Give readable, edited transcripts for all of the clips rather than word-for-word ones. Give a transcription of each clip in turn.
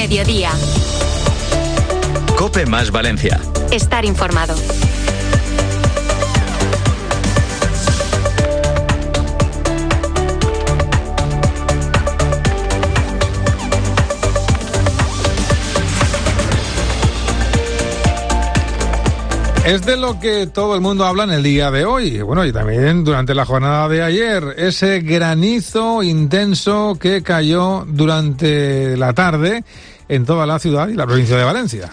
mediodía. COPE más Valencia. Estar informado. Es de lo que todo el mundo habla en el día de hoy, bueno, y también durante la jornada de ayer, ese granizo intenso que cayó durante la tarde en toda la ciudad y la provincia de Valencia.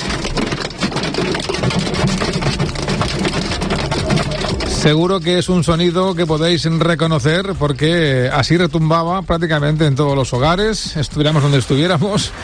Seguro que es un sonido que podéis reconocer porque así retumbaba prácticamente en todos los hogares, estuviéramos donde estuviéramos.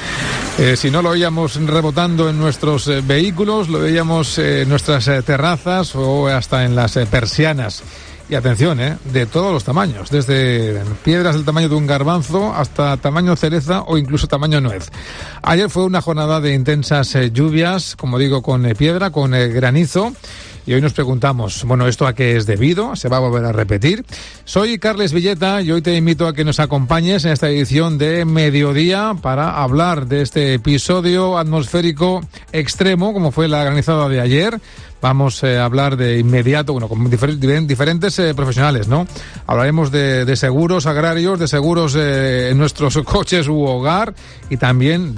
Si no lo oíamos rebotando en nuestros vehículos, lo veíamos en nuestras terrazas o hasta en las persianas. Y atención, de todos los tamaños, desde piedras del tamaño de un garbanzo hasta tamaño cereza o incluso tamaño nuez. Ayer fue una jornada de intensas lluvias, como digo, con piedra, con granizo. Y hoy nos preguntamos, bueno, ¿esto a qué es debido? ¿Se va a volver a repetir? Soy Carles Villeta y hoy te invito a que nos acompañes en esta edición de Mediodía para hablar de este episodio atmosférico extremo, como fue la granizada de ayer. Vamos a hablar de inmediato, bueno, con diferentes profesionales, ¿no? Hablaremos de seguros agrarios, de seguros en nuestros coches u hogar y también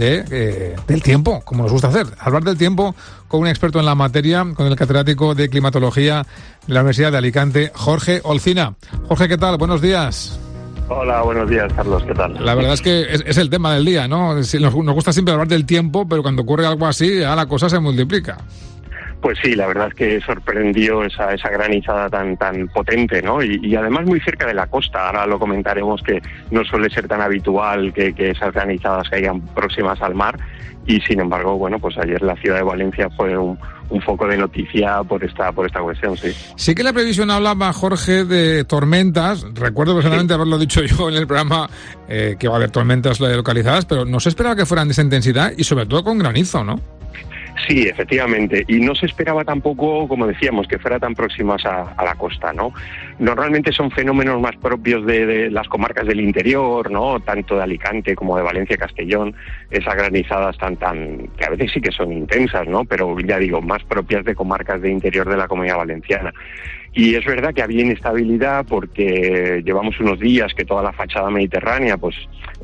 del tiempo, como nos gusta hacer. Hablar del tiempo con un experto en la materia, con el catedrático de climatología de la Universidad de Alicante, Jorge Olcina. Jorge, ¿qué tal? Buenos días. Hola, buenos días, Carlos, ¿qué tal? La verdad es que es el tema del día, ¿no? Nos gusta siempre hablar del tiempo, pero cuando ocurre algo así, ya la cosa se multiplica. Pues sí, la verdad es que sorprendió esa granizada tan potente, ¿no? Y además muy cerca de la costa. Ahora lo comentaremos, que no suele ser tan habitual que esas granizadas caigan próximas al mar. Y sin embargo, bueno, pues ayer la ciudad de Valencia fue un foco de noticia por esta cuestión, sí. Sí que la previsión hablaba, Jorge, de tormentas. Recuerdo personalmente haberlo dicho yo en el programa, que va a haber tormentas localizadas, pero no se esperaba que fueran de esa intensidad y sobre todo con granizo, ¿no? Sí, efectivamente, y no se esperaba tampoco, como decíamos, que fuera tan próximas a la costa, ¿no? Normalmente son fenómenos más propios de las comarcas del interior, ¿no? Tanto de Alicante como de Valencia, Castellón, esas granizadas tan que a veces sí que son intensas, ¿no? Pero ya digo, más propias de comarcas de interior de la Comunidad Valenciana. Y es verdad que había inestabilidad porque llevamos unos días que toda la fachada mediterránea, pues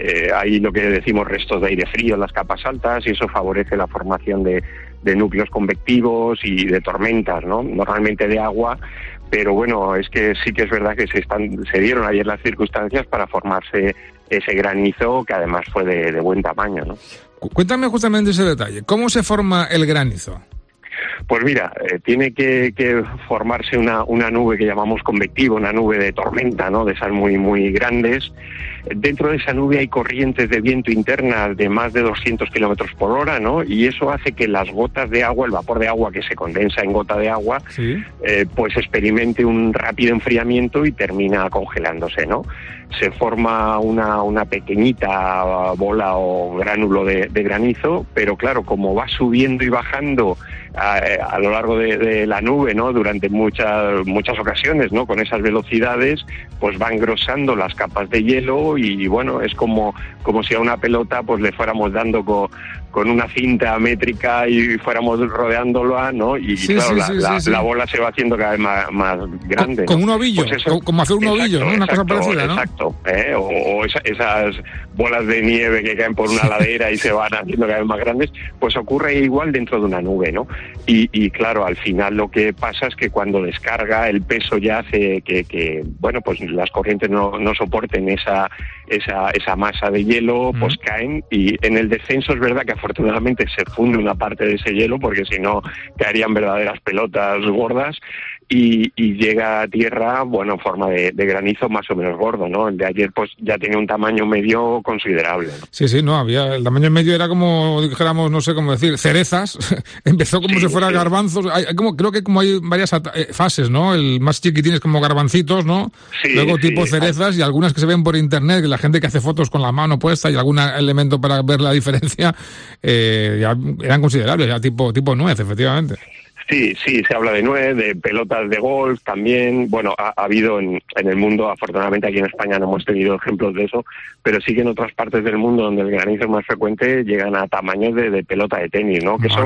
hay lo que decimos restos de aire frío en las capas altas y eso favorece la formación de núcleos convectivos y de tormentas, ¿no? Normalmente de agua, pero bueno, es que sí que es verdad que se dieron ayer las circunstancias para formarse ese granizo que además fue de buen tamaño, ¿no? Cuéntame justamente ese detalle. ¿Cómo se forma el granizo? Pues mira, tiene que formarse una nube que llamamos convectiva, una nube de tormenta, ¿no? De esas muy, muy grandes. Dentro de esa nube hay corrientes de viento internas de más de 200 kilómetros por hora, ¿no? Y eso hace que las gotas de agua, el vapor de agua que se condensa en gota de agua, ¿sí? Pues experimente un rápido enfriamiento y termina congelándose, ¿no? Se forma una pequeñita bola o gránulo de granizo, pero claro, como va subiendo y bajando a lo largo de la nube, ¿no? Durante muchas ocasiones, ¿no? Con esas velocidades, pues va engrosando las capas de hielo y bueno, es como si a una pelota pues le fuéramos dando con una cinta métrica y fuéramos rodeándola, ¿no? Y sí, claro, la bola se va haciendo cada vez más grande. Con un ovillo, ¿no? Como hacer un ovillo, ¿no? Una cosa parecida, ¿no? Exacto, o esas bolas de nieve que caen por una ladera y se van haciendo cada vez más grandes, pues ocurre igual dentro de una nube, ¿no? Y claro, al final lo que pasa es que cuando descarga el peso ya hace que bueno, pues las corrientes no soporten esa masa de hielo, pues caen y en el descenso es verdad que afortunadamente se funde una parte de ese hielo porque si no caerían verdaderas pelotas gordas y llega a tierra, bueno, en forma de granizo más o menos gordo, ¿no? El de ayer pues ya tenía un tamaño medio considerable, ¿no? Sí, no, el tamaño medio era como, dijéramos, no sé cómo decir, cerezas. Empezó como si fuera garbanzos. Creo que como hay varias fases, ¿no? El más chiquitín es como garbancitos, ¿no? Sí, luego tipo cerezas y algunas que se ven por internet, que la gente que hace fotos con la mano puesta y algún elemento para ver la diferencia, ya eran considerables, ya tipo nuez, efectivamente. Sí, se habla de nuez, de pelotas de golf también. Bueno, ha habido en el mundo, afortunadamente aquí en España no hemos tenido ejemplos de eso, pero sí que en otras partes del mundo donde el granizo es más frecuente llegan a tamaños de pelota de tenis, ¿no? Que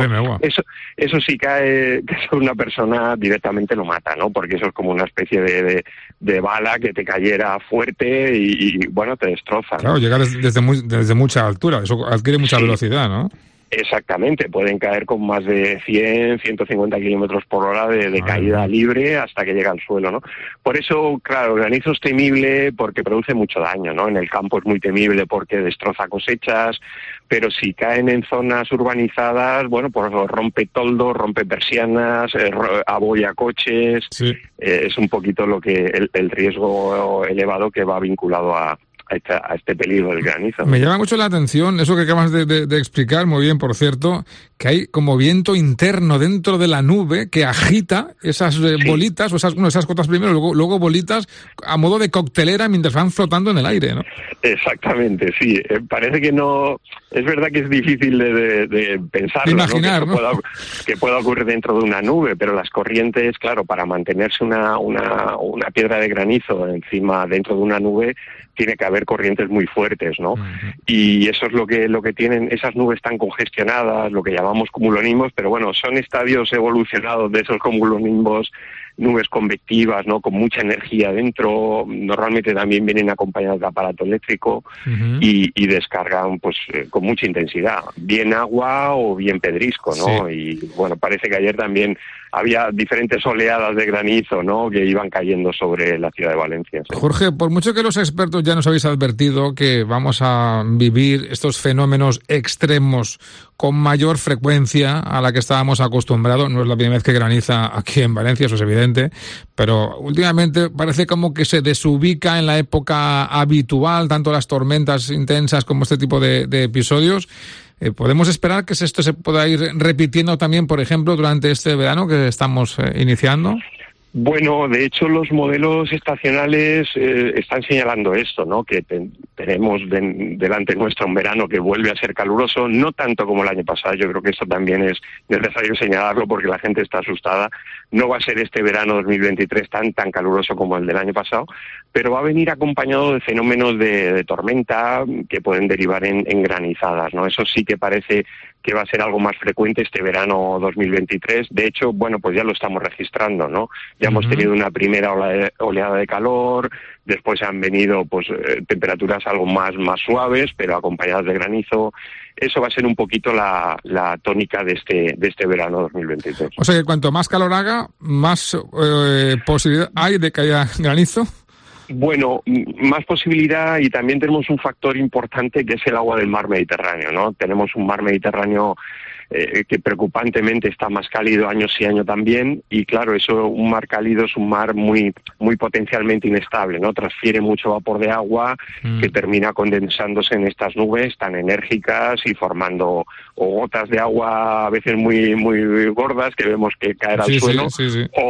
eso sí cae, que eso una persona directamente lo mata, ¿no? Porque eso es como una especie de bala que te cayera fuerte y bueno, te destroza. Claro, llegar desde mucha altura, eso adquiere mucha velocidad, ¿no? Exactamente, pueden caer con más de 100, 150 kilómetros por hora de caída libre hasta que llega al suelo, ¿no? Por eso, claro, el granizo es temible porque produce mucho daño, ¿no? En el campo es muy temible porque destroza cosechas, pero si caen en zonas urbanizadas, bueno, pues rompe toldos, rompe persianas, abolla coches, sí. Es un poquito lo que el riesgo elevado que va vinculado a este peligro del granizo. Me llama mucho la atención eso que acabas de explicar, muy bien, por cierto, que hay como viento interno dentro de la nube que agita esas bolitas, o esas gotas primero, luego bolitas a modo de coctelera mientras van flotando en el aire, ¿no? Exactamente, sí. Parece que no... Es verdad que es difícil de pensarlo, de imaginar, ¿no? Que pueda ocurrir dentro de una nube, pero las corrientes, claro, para mantenerse una piedra de granizo encima dentro de una nube, tiene que haber corrientes muy fuertes, ¿no? Uh-huh. Y eso es lo que tienen esas nubes tan congestionadas, lo que llamamos cumulonimbos, pero bueno, son estadios evolucionados de esos cumulonimbos, nubes convectivas, ¿no? Con mucha energía dentro, normalmente también vienen acompañadas de aparato eléctrico. Uh-huh. y descargan pues con mucha intensidad, bien agua o bien pedrisco, ¿no? Sí. Y bueno, parece que ayer también había diferentes oleadas de granizo, ¿no? Que iban cayendo sobre la ciudad de Valencia. ¿Sí? Jorge, por mucho que los expertos ya nos habéis advertido que vamos a vivir estos fenómenos extremos con mayor frecuencia a la que estábamos acostumbrados, no es la primera vez que graniza aquí en Valencia, eso es evidente, pero últimamente parece como que se desubica en la época habitual, tanto las tormentas intensas como este tipo de episodios. ¿Podemos esperar que esto se pueda ir repitiendo también, por ejemplo, durante este verano que estamos iniciando? Bueno, de hecho los modelos estacionales están señalando esto, ¿no? Que tenemos delante nuestro un verano que vuelve a ser caluroso, no tanto como el año pasado. Yo creo que esto también es necesario señalarlo porque la gente está asustada. No va a ser este verano 2023 tan caluroso como el del año pasado, pero va a venir acompañado de fenómenos de tormenta que pueden derivar en granizadas, ¿no? Eso sí que parece que va a ser algo más frecuente este verano 2023. De hecho, bueno, pues ya lo estamos registrando, ¿no? Ya hemos tenido una primera oleada de calor, después han venido pues temperaturas algo más suaves, pero acompañadas de granizo. Eso va a ser un poquito la tónica de este verano 2023. O sea que cuanto más calor haga, más posibilidad hay de que haya granizo. Bueno, más posibilidad, y también tenemos un factor importante que es el agua del mar Mediterráneo, ¿no? Tenemos un mar Mediterráneo que preocupantemente está más cálido año sí año también, y claro, eso, un mar cálido es un mar muy potencialmente inestable, ¿no? Transfiere mucho vapor de agua que termina condensándose en estas nubes tan enérgicas y formando o gotas de agua a veces muy gordas que vemos que caer al suelo, sí.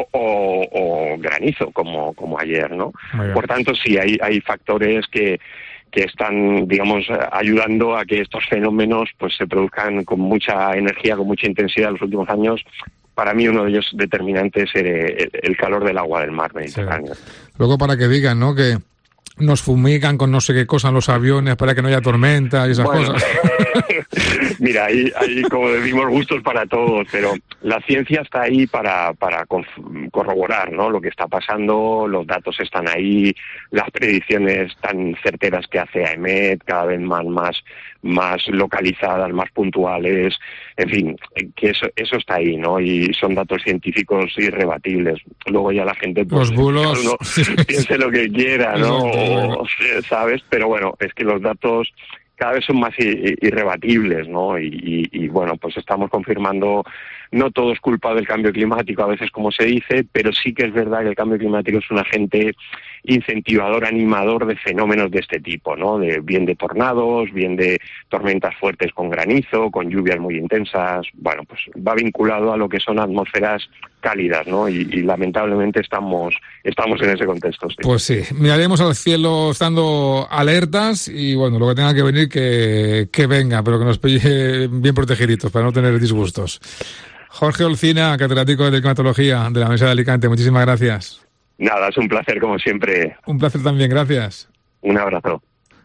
O granizo como ayer, ¿no? Por tanto, sí, hay factores que están, digamos, ayudando a que estos fenómenos pues se produzcan con mucha energía, con mucha intensidad en los últimos años. Para mí uno de ellos determinantes es el calor del agua del mar Mediterráneo. Sí. Luego para que digan, ¿no?, que nos fumigan con no sé qué cosa en los aviones para que no haya tormenta y esas cosas. Mira, hay como decimos gustos para todos, pero la ciencia está ahí para corroborar, ¿no?, lo que está pasando, los datos están ahí, las predicciones tan certeras que hace AEMET, cada vez más localizadas, más puntuales, en fin, que eso está ahí, ¿no? Y son datos científicos irrebatibles. Luego ya la gente, pues, los bulos, uno piense lo que quiera, ¿no? ¿Sabes? Pero bueno, es que los datos cada vez son más irrebatibles, ¿no? Y bueno, pues estamos confirmando, no todo es culpa del cambio climático, a veces como se dice, pero sí que es verdad que el cambio climático es un agente incentivador, animador de fenómenos de este tipo, ¿no? Bien de tornados, bien de tormentas fuertes con granizo, con lluvias muy intensas. Bueno, pues va vinculado a lo que son atmósferas cálidas, ¿no? Y lamentablemente estamos en ese contexto. Sí. Pues sí, miraremos al cielo estando alertas y bueno, lo que tenga que venir que venga, pero que nos pille bien protegiditos para no tener disgustos. Jorge Olcina, catedrático de climatología de la Universidad de Alicante, muchísimas gracias. Nada, es un placer como siempre. Un placer también, gracias. Un abrazo.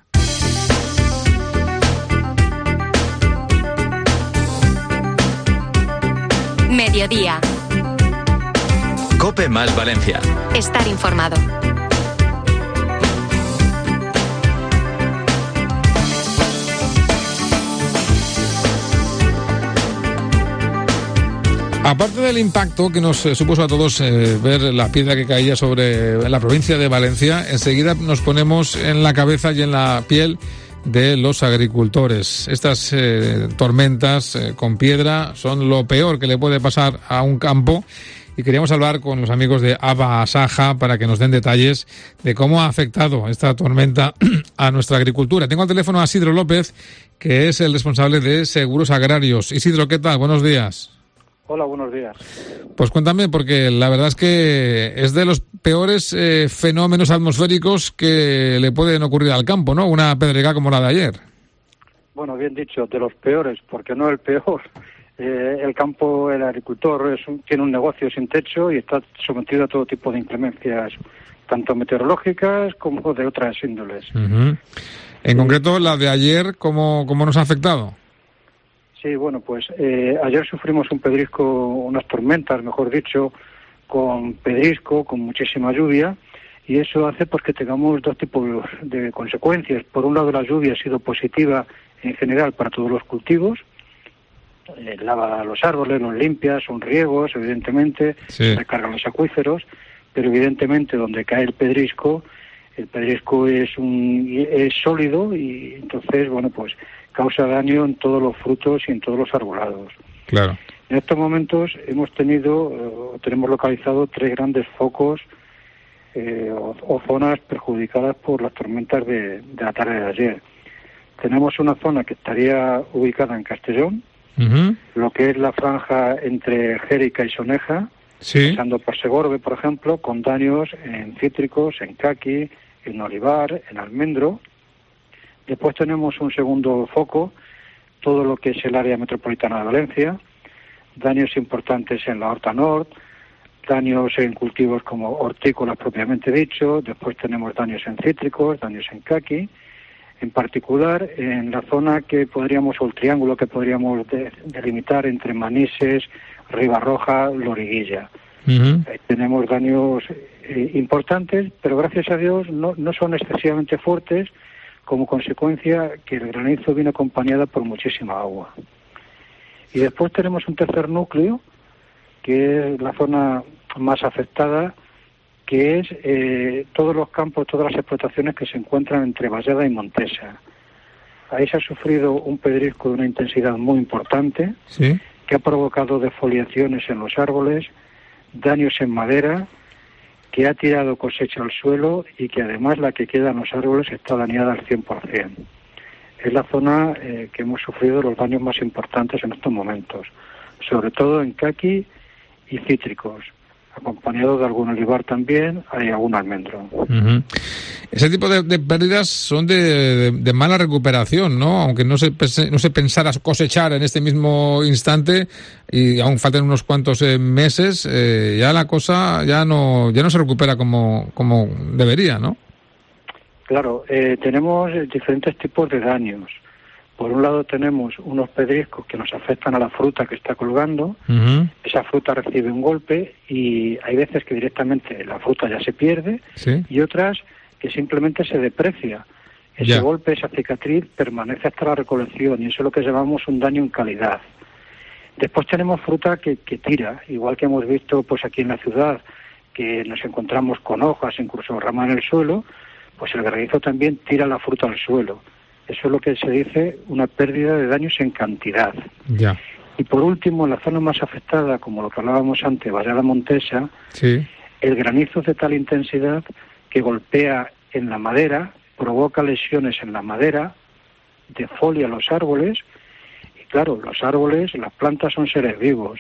Mediodía. COPE más Valencia. Estar informado. Aparte del impacto que nos supuso a todos ver la piedra que caía sobre la provincia de Valencia, enseguida nos ponemos en la cabeza y en la piel de los agricultores. Estas tormentas con piedra son lo peor que le puede pasar a un campo, y queríamos hablar con los amigos de ABA Saja para que nos den detalles de cómo ha afectado esta tormenta a nuestra agricultura. Tengo al teléfono a Isidro López, que es el responsable de Seguros Agrarios. Isidro, ¿qué tal? Buenos días. Hola, buenos días. Pues cuéntame, porque la verdad es que es de los peores fenómenos atmosféricos que le pueden ocurrir al campo, ¿no? Una pedregada como la de ayer. Bueno, bien dicho, de los peores, porque no el peor. El campo, el agricultor tiene un negocio sin techo y está sometido a todo tipo de inclemencias, tanto meteorológicas como de otras índoles. Uh-huh. En concreto, la de ayer, ¿cómo nos ha afectado? Sí, bueno, pues ayer sufrimos un pedrisco, unas tormentas, mejor dicho, con pedrisco, con muchísima lluvia, y eso hace pues que tengamos dos tipos de consecuencias. Por un lado, la lluvia ha sido positiva en general para todos los cultivos, lava los árboles, los limpia, son riegos, evidentemente, sí, recargan los acuíferos, pero evidentemente donde cae el pedrisco es sólido y entonces, bueno, pues causa daño en todos los frutos y en todos los arbolados. Claro. En estos momentos tenemos localizado 3 grandes focos o zonas perjudicadas por las tormentas de la tarde de ayer. Tenemos una zona que estaría ubicada en Castellón, uh-huh, lo que es la franja entre Jérica y Soneja, sí, pasando por Segorbe, por ejemplo, con daños en cítricos, en caqui, en olivar, en almendro. Después tenemos un segundo foco, todo lo que es el área metropolitana de Valencia, daños importantes en la Horta Nord, daños en cultivos como hortícolas propiamente dicho, después tenemos daños en cítricos, daños en caqui, en particular en la zona o el triángulo que podríamos delimitar entre Manises, Ribarroja, Loriguilla. Uh-huh. Tenemos daños importantes, pero gracias a Dios no son excesivamente fuertes, como consecuencia que el granizo viene acompañado por muchísima agua. Y después tenemos un tercer núcleo, que es la zona más afectada, que es todos los campos, todas las explotaciones que se encuentran entre Vallada y Montesa. Ahí se ha sufrido un pedrisco de una intensidad muy importante, ¿sí?, que ha provocado defoliaciones en los árboles, daños en madera, que ha tirado cosecha al suelo y que además la que queda en los árboles está dañada al 100%. Es la zona que hemos sufrido los daños más importantes en estos momentos, sobre todo en caqui y cítricos, acompañado de algún olivar también, hay algún almendro. Uh-huh. Ese tipo de pérdidas son de mala recuperación, ¿no? Aunque no se pensara cosechar en este mismo instante y aún faltan unos cuantos meses, ya la cosa ya no se recupera como debería, ¿no? Claro, tenemos diferentes tipos de daños. Por un lado tenemos unos pedriscos que nos afectan a la fruta que está colgando, uh-huh, esa fruta recibe un golpe y hay veces que directamente la fruta ya se pierde, ¿sí?, y otras que simplemente se deprecia. Ese golpe, esa cicatriz permanece hasta la recolección y eso es lo que llamamos un daño en calidad. Después tenemos fruta que tira, igual que hemos visto pues aquí en la ciudad, que nos encontramos con hojas, incluso ramas en el suelo, pues el granizo también tira la fruta al suelo. Eso es lo que se dice una pérdida de daños en cantidad. Ya. Y por último, en la zona más afectada, como lo que hablábamos antes, Vallada Montesa, sí, el granizo es de tal intensidad que golpea en la madera, provoca lesiones en la madera, defolia los árboles, y claro, los árboles, las plantas son seres vivos.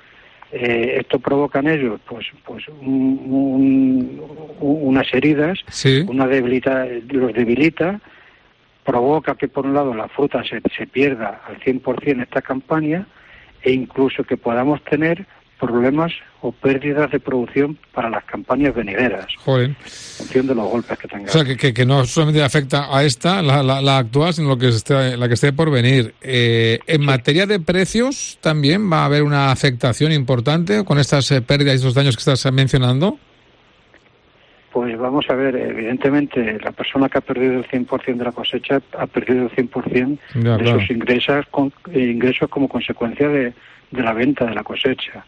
Esto provoca en ellos pues unas heridas, sí, los debilita, provoca que por un lado la fruta se pierda al 100% esta campaña e incluso que podamos tener problemas o pérdidas de producción para las campañas venideras. Joder. En función de los golpes que tengamos. O sea, que no solamente afecta a esta, la actual, sino la que esté por venir. En materia de precios, ¿también va a haber una afectación importante con estas pérdidas y estos daños que estás mencionando? Pues vamos a ver, evidentemente la persona que ha perdido el 100% de la cosecha ha perdido el 100% de sus ingresos como consecuencia de la venta de la cosecha.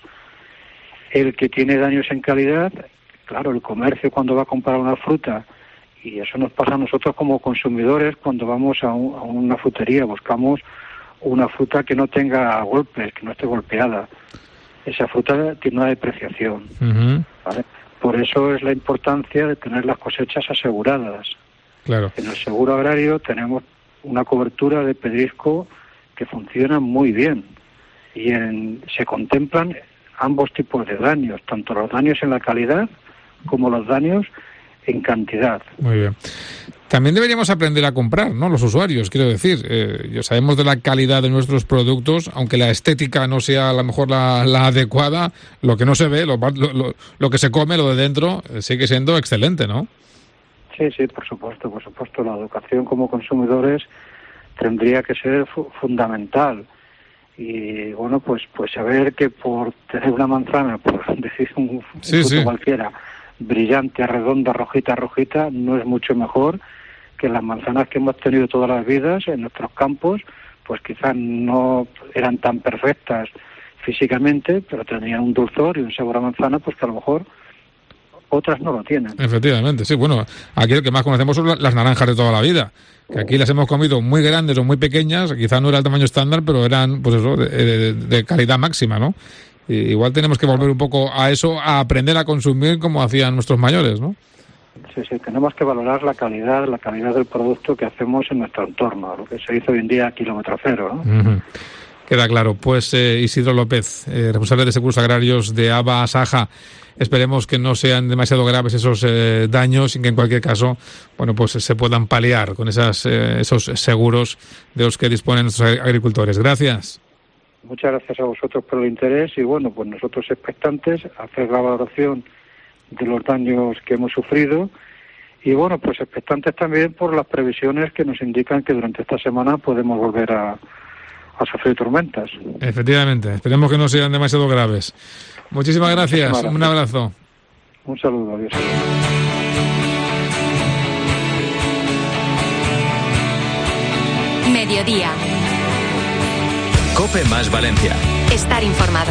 El que tiene daños en calidad, claro, el comercio cuando va a comprar una fruta, y eso nos pasa a nosotros como consumidores cuando vamos a una frutería, buscamos una fruta que no tenga golpes, que no esté golpeada. Esa fruta tiene una depreciación, ¿vale? Por eso es la importancia de tener las cosechas aseguradas. Claro. En el seguro agrario tenemos una cobertura de pedrisco que funciona muy bien y se contemplan ambos tipos de daños, tanto los daños en la calidad como los daños en cantidad. Muy bien. También deberíamos aprender a comprar, ¿no? Los usuarios, quiero decir. Ya sabemos de la calidad de nuestros productos, aunque la estética no sea a lo mejor la adecuada, lo que no se ve, lo que se come, lo de dentro, sigue siendo excelente, ¿no? Sí, por supuesto. La educación como consumidores tendría que ser fundamental. Y bueno, pues saber que por tener una manzana, por decir un fruto cualquiera, brillante, redonda, rojita, no es mucho mejor que las manzanas que hemos tenido todas las vidas en nuestros campos, pues quizás no eran tan perfectas físicamente, pero tenían un dulzor y un sabor a manzana, pues que a lo mejor otras no lo tienen. Efectivamente, sí. Bueno, aquí lo que más conocemos son las naranjas de toda la vida, que aquí las hemos comido muy grandes o muy pequeñas, quizás no era el tamaño estándar, pero eran, pues eso, de calidad máxima, ¿no? Y igual tenemos que volver un poco a eso, a aprender a consumir como hacían nuestros mayores, ¿no? Sí, tenemos que valorar la calidad del producto que hacemos en nuestro entorno, lo que se dice hoy en día kilómetro cero, ¿no? Uh-huh. Queda claro. Pues Isidro López, responsable de Seguros Agrarios de ABA Saja, esperemos que no sean demasiado graves esos daños y que en cualquier caso, bueno, pues se puedan paliar con esos seguros de los que disponen nuestros agricultores. Gracias. Muchas gracias a vosotros por el interés y bueno, pues nosotros expectantes a hacer la valoración de los daños que hemos sufrido y bueno, pues expectantes también por las previsiones que nos indican que durante esta semana podemos volver a sufrir tormentas. Efectivamente, esperemos que no sean demasiado graves. Muchísimas gracias. Un abrazo. Un saludo, adiós. Mediodía. COPE más Valencia. Estar informado.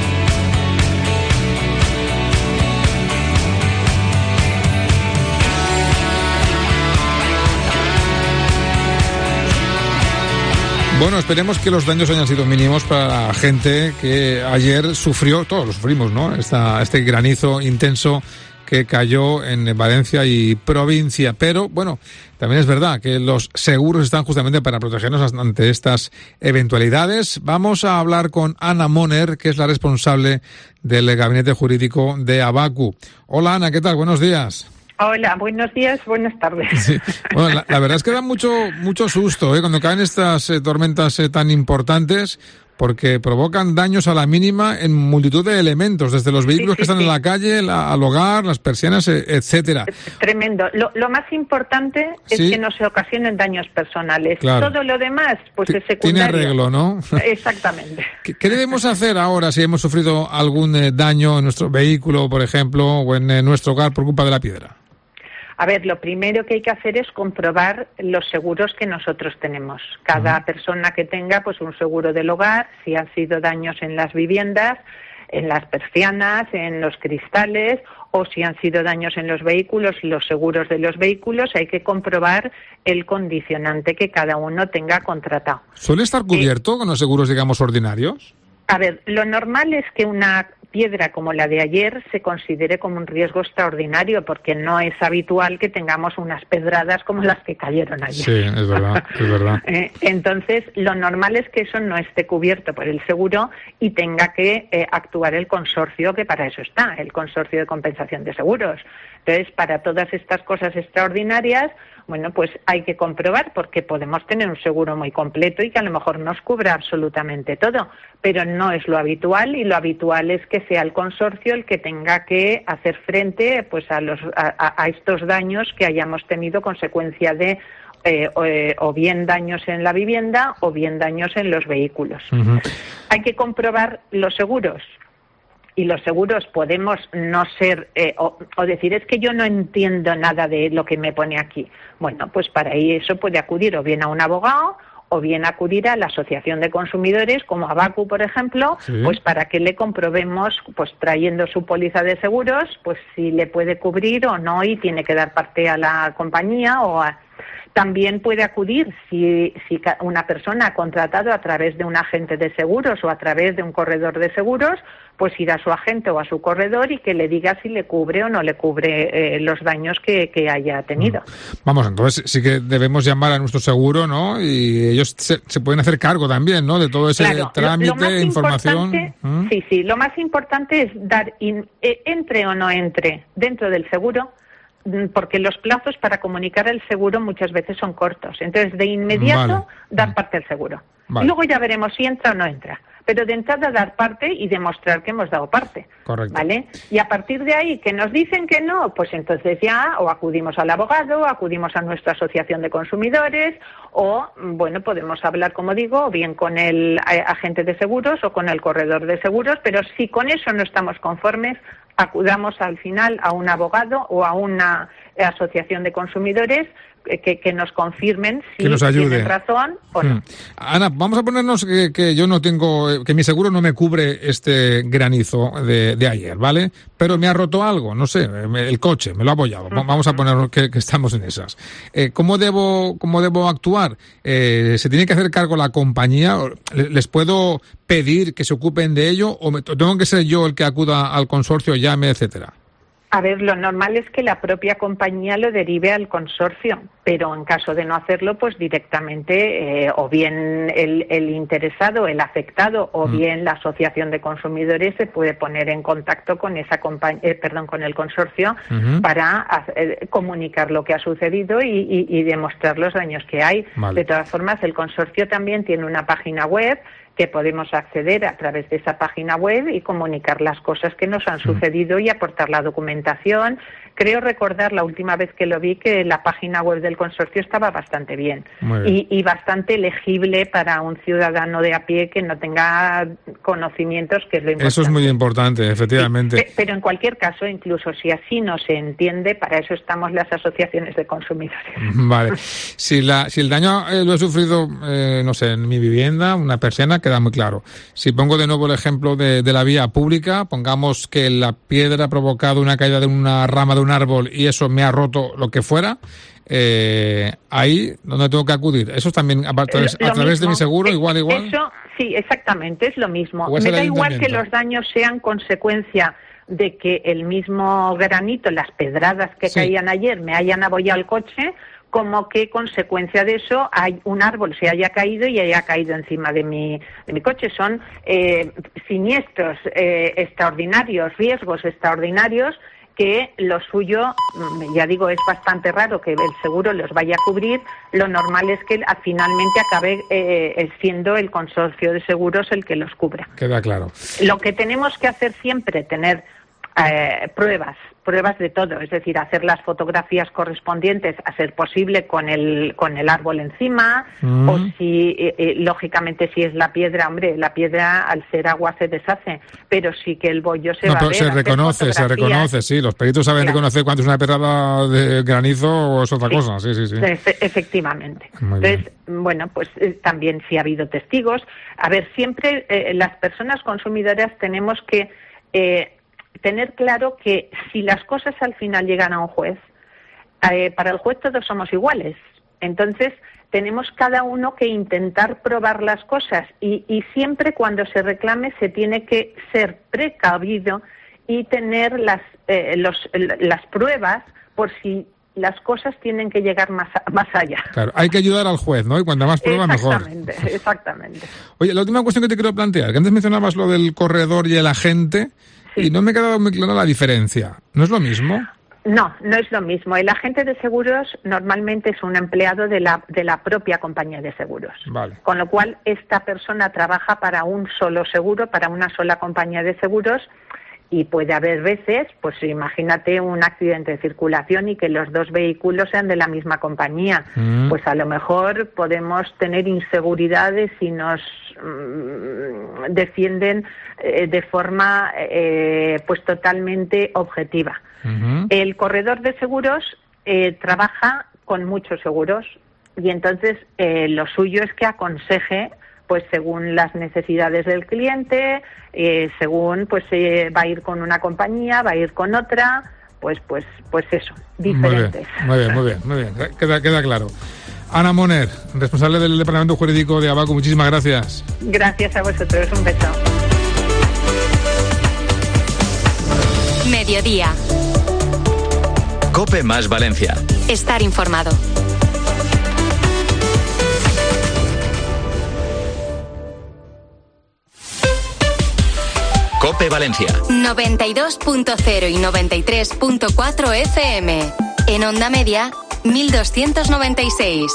Bueno, esperemos que los daños hayan sido mínimos para la gente que ayer sufrió, todos lo sufrimos, ¿no? Este granizo intenso que cayó en Valencia y provincia. Pero, bueno, también es verdad que los seguros están justamente para protegernos ante estas eventualidades. Vamos a hablar con Ana Moner, que es la responsable del gabinete jurídico de Abacu. Hola, Ana, ¿qué tal? Buenos días. Hola, buenos días, buenas tardes. Sí. Bueno, la verdad es que da mucho susto cuando caen estas tormentas tan importantes, porque provocan daños a la mínima en multitud de elementos, desde los vehículos que están en la calle, al hogar, las persianas, etcétera. Es tremendo. Lo más importante es que no se ocasionen daños personales. Claro. Todo lo demás, pues es secundario. Tiene arreglo, ¿no? Exactamente. ¿Qué debemos hacer ahora si hemos sufrido algún daño en nuestro vehículo, por ejemplo, o en nuestro hogar por culpa de la piedra? A ver, lo primero que hay que hacer es comprobar los seguros que nosotros tenemos. Cada persona que tenga pues un seguro del hogar, si han sido daños en las viviendas, en las persianas, en los cristales, o si han sido daños en los vehículos, los seguros de los vehículos, hay que comprobar el condicionante que cada uno tenga contratado. ¿Suele estar cubierto con los seguros, digamos, ordinarios? A ver, lo normal es que una piedra como la de ayer se considere como un riesgo extraordinario, porque no es habitual que tengamos unas pedradas como las que cayeron ayer. Sí, es verdad. Entonces, lo normal es que eso no esté cubierto por el seguro y tenga que actuar el consorcio, que para eso está, el Consorcio de Compensación de Seguros. Entonces, para todas estas cosas extraordinarias, Bueno, pues hay que comprobar, porque podemos tener un seguro muy completo y que a lo mejor nos cubra absolutamente todo, pero no es lo habitual, y lo habitual es que sea el consorcio el que tenga que hacer frente pues a estos daños que hayamos tenido consecuencia de o bien daños en la vivienda o bien daños en los vehículos. Uh-huh. Hay que comprobar los seguros. Y los seguros podemos no ser, o decir, es que yo no entiendo nada de lo que me pone aquí. Bueno, pues para eso puede acudir o bien a un abogado o bien acudir a la Asociación de Consumidores, como Abacu, por ejemplo, sí, pues para que le comprobemos, pues trayendo su póliza de seguros, pues si le puede cubrir o no y tiene que dar parte a la compañía o a... También puede acudir si una persona ha contratado a través de un agente de seguros o a través de un corredor de seguros, pues ir a su agente o a su corredor y que le diga si le cubre o no le cubre los daños que haya tenido. Vamos, entonces sí que debemos llamar a nuestro seguro, ¿no? Y ellos se pueden hacer cargo también, ¿no? De todo ese trámite, información. Sí, lo más importante es dar, entre o no entre dentro del seguro, porque los plazos para comunicar el seguro muchas veces son cortos. Entonces, de inmediato, dar parte al seguro. Vale. Y luego ya veremos si entra o no entra. Pero de entrada, dar parte y demostrar que hemos dado parte. Correcto. ¿Vale? Y a partir de ahí, que nos dicen que no, pues entonces ya o acudimos al abogado, o acudimos a nuestra asociación de consumidores, o, bueno, podemos hablar, como digo, o bien con el agente de seguros o con el corredor de seguros, pero si con eso no estamos conformes, acudamos al final a un abogado o a una asociación de consumidores que nos confirmen si tienen razón o no. Ana, vamos a ponernos que yo no tengo, que mi seguro no me cubre este granizo de ayer, ¿vale? Pero me ha roto algo, no sé, el coche, me lo ha apoyado. Uh-huh. Vamos a poner que estamos en esas. ¿Cómo debo actuar? ¿Se tiene que hacer cargo la compañía? ¿Les puedo pedir que se ocupen de ello? ¿O tengo que ser yo el que acuda al consorcio, llame, etcétera? A ver, lo normal es que la propia compañía lo derive al consorcio, pero en caso de no hacerlo, pues directamente o bien el interesado, el afectado, o bien la asociación de consumidores se puede poner en contacto con esa con el consorcio para comunicar lo que ha sucedido y demostrar los daños que hay. Vale. De todas formas, el consorcio también tiene una página web que podemos acceder a través de esa página web y comunicar las cosas que nos han sucedido y aportar la documentación. Creo recordar la última vez que lo vi que la página web del consorcio estaba bastante bien y bastante legible para un ciudadano de a pie que no tenga conocimientos, que es lo importante. Eso es muy importante, efectivamente. Sí, pero en cualquier caso, incluso si así no se entiende, para eso estamos las asociaciones de consumidores. Vale. Si el daño lo he sufrido, no sé, en mi vivienda, una persiana, queda muy claro. Si pongo de nuevo el ejemplo de la vía pública, pongamos que la piedra ha provocado una caída de una rama de un árbol y eso me ha roto lo que fuera, ahí donde tengo que acudir. Eso también a través de mi seguro, igual. Eso, sí, exactamente, es lo mismo. Me da igual que los daños sean consecuencia de que el mismo granito, las pedradas que caían ayer, me hayan abollado el coche, como que consecuencia de eso hay un árbol se haya caído y haya caído encima de mi coche. Son siniestros extraordinarios, riesgos extraordinarios, que lo suyo, ya digo, es bastante raro que el seguro los vaya a cubrir. Lo normal es que finalmente acabe siendo el consorcio de seguros el que los cubra. Queda claro. Lo que tenemos que hacer siempre, tener pruebas de todo, es decir, hacer las fotografías correspondientes, a ser posible con el árbol encima, o si, lógicamente, si es la piedra, hombre, la piedra al ser agua se deshace, pero sí que el bollo se va a ver. Se reconoce, sí, los peritos saben reconocer cuando es una pedrada de granizo o es otra cosa, sí. Efectivamente. Entonces, bueno, pues también si ha habido testigos. A ver, siempre las personas consumidoras tenemos que tener claro que si las cosas al final llegan a un juez, para el juez todos somos iguales. Entonces, tenemos cada uno que intentar probar las cosas y siempre cuando se reclame se tiene que ser precavido y tener las pruebas por si las cosas tienen que llegar más allá. Claro, hay que ayudar al juez, ¿no? Y cuanta más pruebas, mejor. Exactamente. Oye, la última cuestión que te quiero plantear, que antes mencionabas lo del corredor y el agente, y no me ha quedado muy clara la diferencia. ¿No es lo mismo? No es lo mismo. El agente de seguros normalmente es un empleado de la propia compañía de seguros. Vale. Con lo cual, esta persona trabaja para un solo seguro, para una sola compañía de seguros, y puede haber veces, pues imagínate un accidente de circulación y que los dos vehículos sean de la misma compañía. Pues a lo mejor podemos tener inseguridades y nos defienden de forma pues totalmente objetiva. El corredor de seguros trabaja con muchos seguros y entonces lo suyo es que aconseje pues según las necesidades del cliente, según pues va a ir con una compañía, va a ir con otra, pues eso, diferentes. Muy bien. Queda claro. Ana Moner, responsable del Departamento Jurídico de Abaco, muchísimas gracias. Gracias a vosotros, un beso. Mediodía. COPE más Valencia. Estar informado. COPE Valencia. 92.0 y 93.4 FM. En onda media, 1296.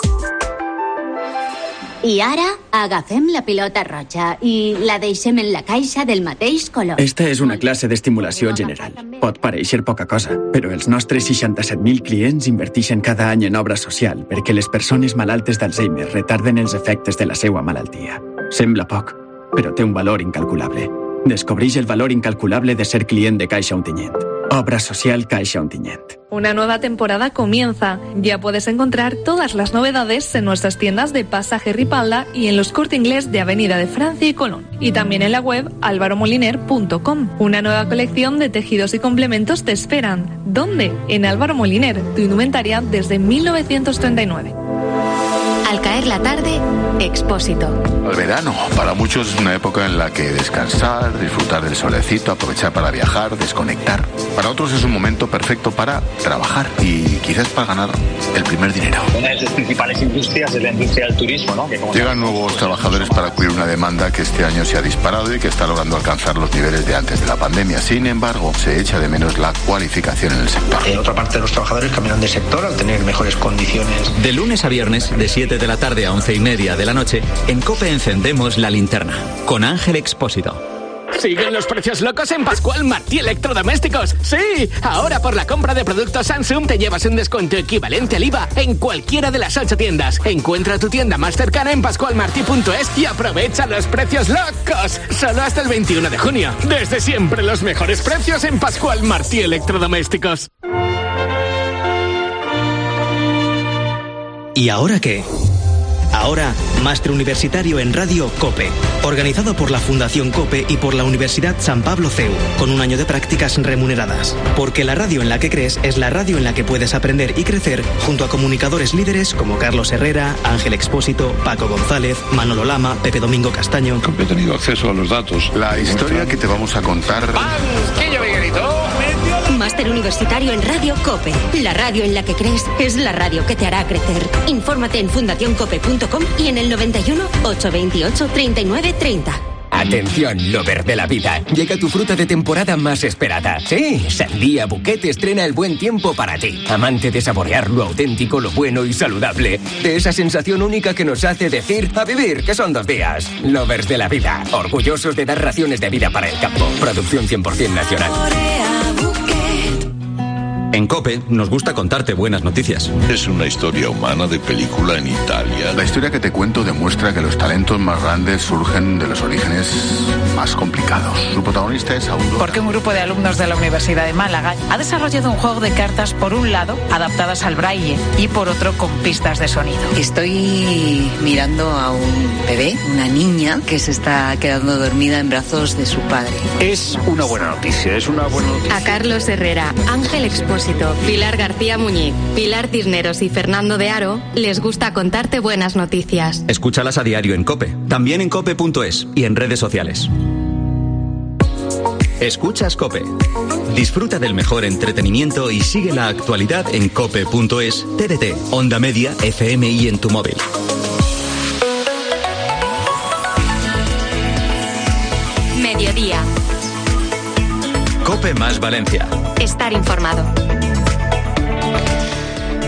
I ara agafem la pilota roja i la deixem en la caixa del mateix color. Esta és una classe d'estimulació general. Pot pareixer poca cosa, però els nostres 67.000 clients inverteixen cada any en obra social perquè les persones malaltes d'Alzheimer retarden els efectes de la seva malaltia. Sembla poc, però té un valor incalculable. Descobreix el valor incalculable de ser client de Caixa Ontinyent. Obra social Caixa Ontinyent. Una nueva temporada comienza. Ya puedes encontrar todas las novedades en nuestras tiendas de Pasaje Ripalda y en los Corte Inglés de Avenida de Francia y Colón. Y también en la web alvaromoliner.com. Una nueva colección de tejidos y complementos te esperan. ¿Dónde? En Álvaro Moliner, tu indumentaria desde 1939. Al caer la tarde, Expósito. El verano, para muchos es una época en la que descansar, disfrutar del solecito, aprovechar para viajar, desconectar. Para otros es un momento perfecto para trabajar y quizás para ganar el primer dinero. Una de sus principales industrias es la industria del turismo, ¿no? Llegan nuevos trabajadores para cubrir una demanda que este año se ha disparado y que está logrando alcanzar los niveles de antes de la pandemia. Sin embargo, se echa de menos la cualificación en el sector. Otra parte de los trabajadores cambian de sector al tener mejores condiciones. De lunes a viernes, de 7 de la tarde a 11:30 de la noche, en COPE encendemos la linterna con Ángel Expósito. Siguen los precios locos en Pascual Martí Electrodomésticos. ¡Sí! Ahora por la compra de productos Samsung te llevas un descuento equivalente al IVA en cualquiera de las 8 tiendas. Encuentra tu tienda más cercana en pascualmartí.es y aprovecha los precios locos. Solo hasta el 21 de junio. Desde siempre los mejores precios en Pascual Martí Electrodomésticos. ¿Y ahora qué? Ahora, Máster Universitario en Radio COPE, organizado por la Fundación COPE y por la Universidad San Pablo CEU, con un año de prácticas remuneradas. Porque la radio en la que crees es la radio en la que puedes aprender y crecer junto a comunicadores líderes como Carlos Herrera, Ángel Expósito, Paco González, Manolo Lama, Pepe Domingo Castaño. He tenido acceso a los datos. La historia que te vamos a contar... ¡Banquillo, Miguelito! Máster Universitario en Radio COPE. La radio en la que crees es la radio que te hará crecer. Infórmate en fundacioncope.com y en el 91 828 3930. Atención, lover de la vida. Llega tu fruta de temporada más esperada. Sí, Sandía Bouquet estrena el buen tiempo para ti. Amante de saborear lo auténtico, lo bueno y saludable. De esa sensación única que nos hace decir a vivir, que son 2 días. Lovers de la vida. Orgullosos de dar raciones de vida para el campo. Producción 100% nacional. En COPE nos gusta contarte buenas noticias. Es una historia humana de película en Italia. La historia que te cuento demuestra que los talentos más grandes surgen de los orígenes más complicados. Su protagonista es Aurora. Porque un grupo de alumnos de la Universidad de Málaga ha desarrollado un juego de cartas, por un lado, adaptadas al braille y por otro, con pistas de sonido. Estoy mirando a un bebé, una niña, que se está quedando dormida en brazos de su padre. Es una buena noticia, A Carlos Herrera, Ángel Expósito, Pilar García Muñiz, Pilar Cisneros y Fernando de Aro les gusta contarte buenas noticias. Escúchalas a diario en COPE, también en cope.es y en redes sociales. Escuchas COPE. Disfruta del mejor entretenimiento y sigue la actualidad en cope.es, TDT, Onda Media, FM y en tu móvil. Mediodía. COPE más Valencia. Estar informado.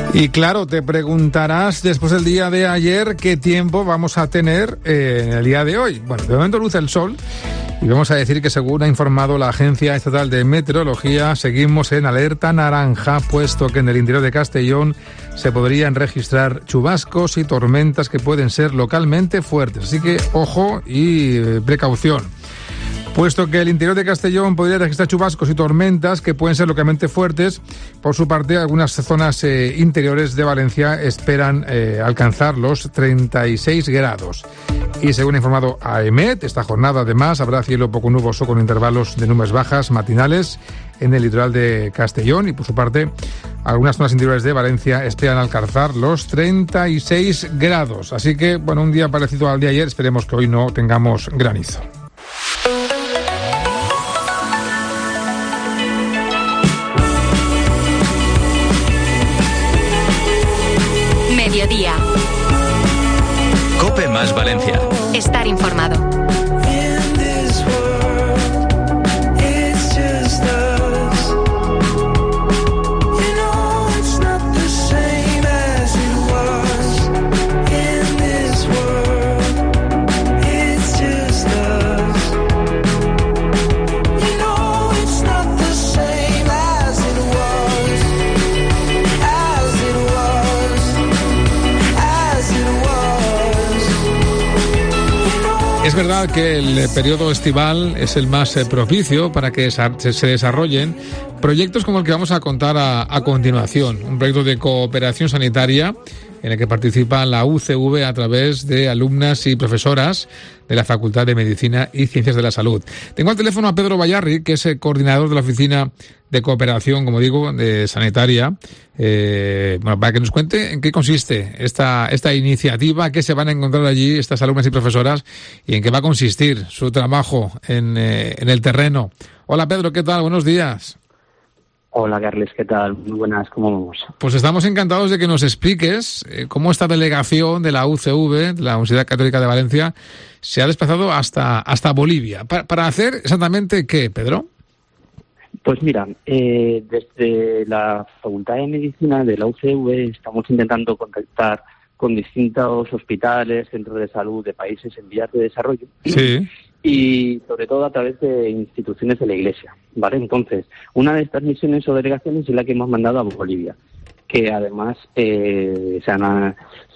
Y claro, te preguntarás después del día de ayer qué tiempo vamos a tener en el día de hoy. Bueno, de momento luce el sol y vamos a decir que, según ha informado la Agencia Estatal de Meteorología, seguimos en alerta naranja, puesto que en el interior de Castellón se podrían registrar chubascos y tormentas que pueden ser localmente fuertes. Así que ojo y precaución. Puesto que el interior de Castellón podría registrar chubascos y tormentas que pueden ser localmente fuertes, por su parte, algunas zonas interiores de Valencia esperan alcanzar los 36 grados. Y según ha informado AEMET, esta jornada además habrá cielo poco nuboso con intervalos de nubes bajas matinales en el litoral de Castellón, y por su parte, algunas zonas interiores de Valencia esperan alcanzar los 36 grados. Así que, bueno, un día parecido al de ayer, esperemos que hoy no tengamos granizo. Mediodía. COPE más Valencia. Estar informado. Es verdad que el periodo estival es el más propicio para que se desarrollen proyectos como el que vamos a contar a continuación. Un proyecto de cooperación sanitaria en el que participa la UCV a través de alumnas y profesoras de la Facultad de Medicina y Ciencias de la Salud. Tengo al teléfono a Pedro Bayarri, que es el coordinador de la Oficina de Cooperación, como digo, de Sanitaria, para que nos cuente en qué consiste esta iniciativa, qué se van a encontrar allí estas alumnas y profesoras y en qué va a consistir su trabajo en el terreno. Hola Pedro, ¿qué tal? Buenos días. Hola Carles, ¿qué tal? Muy buenas, ¿cómo vamos? Pues estamos encantados de que nos expliques cómo esta delegación de la UCV, de la Universidad Católica de Valencia, se ha desplazado hasta Bolivia. ¿Para hacer exactamente qué, Pedro? Pues mira, desde la Facultad de Medicina de la UCV estamos intentando contactar con distintos hospitales, centros de salud de países en vías de desarrollo. Sí. Y sobre todo a través de instituciones de la Iglesia, ¿vale? Entonces, una de estas misiones o delegaciones es la que hemos mandado a Bolivia, que además la